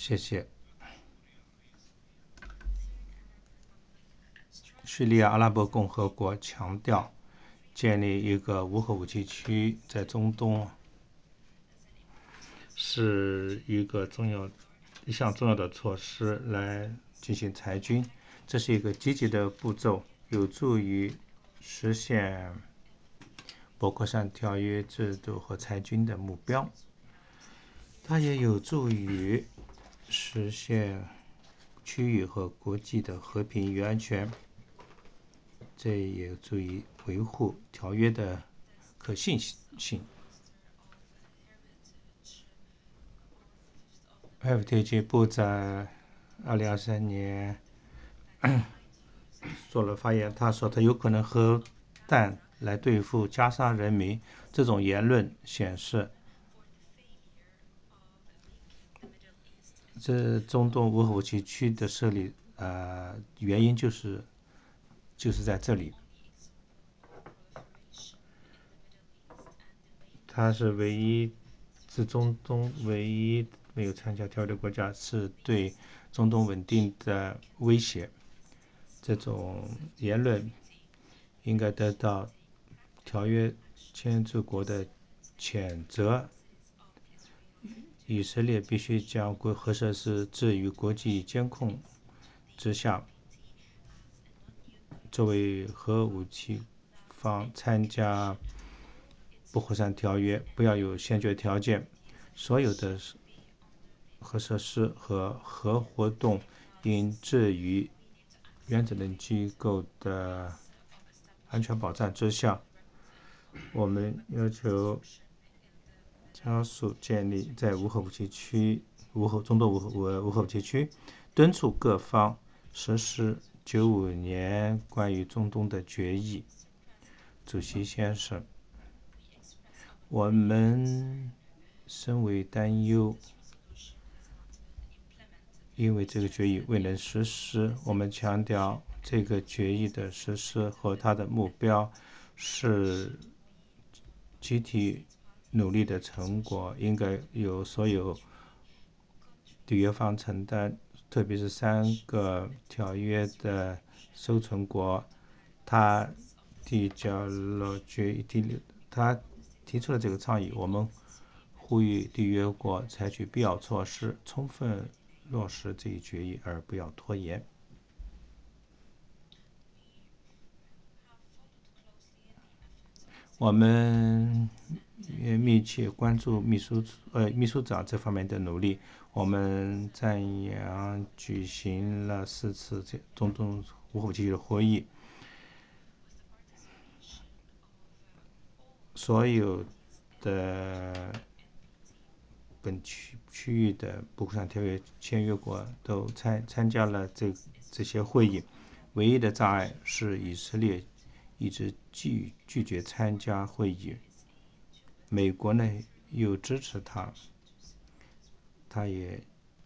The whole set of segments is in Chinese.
谢谢。叙利亚阿拉伯共和国强调建立一个无核武器区在中东是一项重要的措施来进行裁军，这是一个积极的步骤，有助于实现博格山条约制度和裁军的目标。它也有助于实现区域和国际的和平与安全，这也有助于维护条约的可信性。Heritage 部在2023年做了发言，他说他有可能核弹来对付加沙人民，这种言论显示这中东无核武器区的设立原因就是在这里。它是中东唯一没有参加条约的国家，是对中东稳定的威胁。这种言论应该得到条约签署国的谴责。以色列必须将核设施置于国际监控之下。作为核武器方参加不扩散条约，不要有先决条件。所有的核设施和核活动应置于原子能机构的安全保障之下。我们要求加速建立在中东无核武器区，敦促各方实施95年关于中东的决议。主席先生，我们深为担忧，因为这个决议未能实施。我们强调这个决议的实施和它的目标是集体努力的成果，应该由所有缔约方承担，特别是3个条约的收存国。他提出了这个倡议，我们呼吁缔约国采取必要措施，充分落实这一决议，而不要拖延。我们也密切关注秘书长这方面的努力。我们赞扬举行了4次中东无核武器区的会议，所有的本区域的不扩散条约签约国都参加了这些会议。唯一的障碍是以色列一直拒绝参加会议。美国呢又支持他也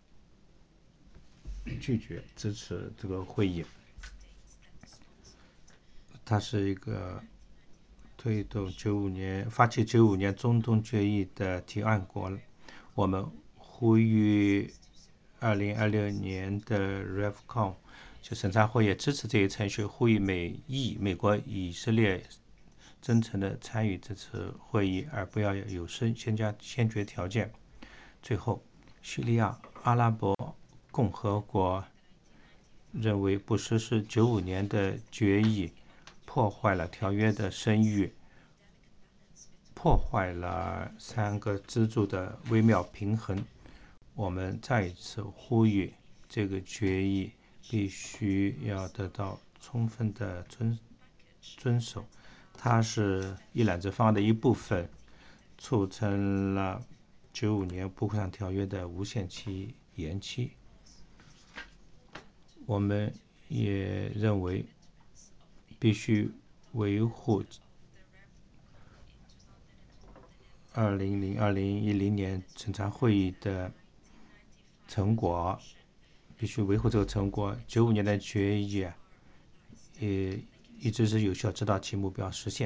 拒绝支持这个会议。它是一个发起95年中东决议的提案国。我们呼吁2026年的 REVCON 就审查会议支持这一程序，呼吁美国、以色列真诚地参与这次会议，而不要有先决条件。最后，叙利亚阿拉伯共和国认为不实施95年的决议破坏了条约的声誉，破坏了3个支柱的微妙平衡。我们再一次呼吁，这个决议必须要得到充分的遵守。它是一揽子方案的一部分，促成了95年不扩散条约的无限期延期。我们也认为必须维护2010年审查会议的成果，必须维护这个成果。95年的决议也一直是有效，直到其目标实现。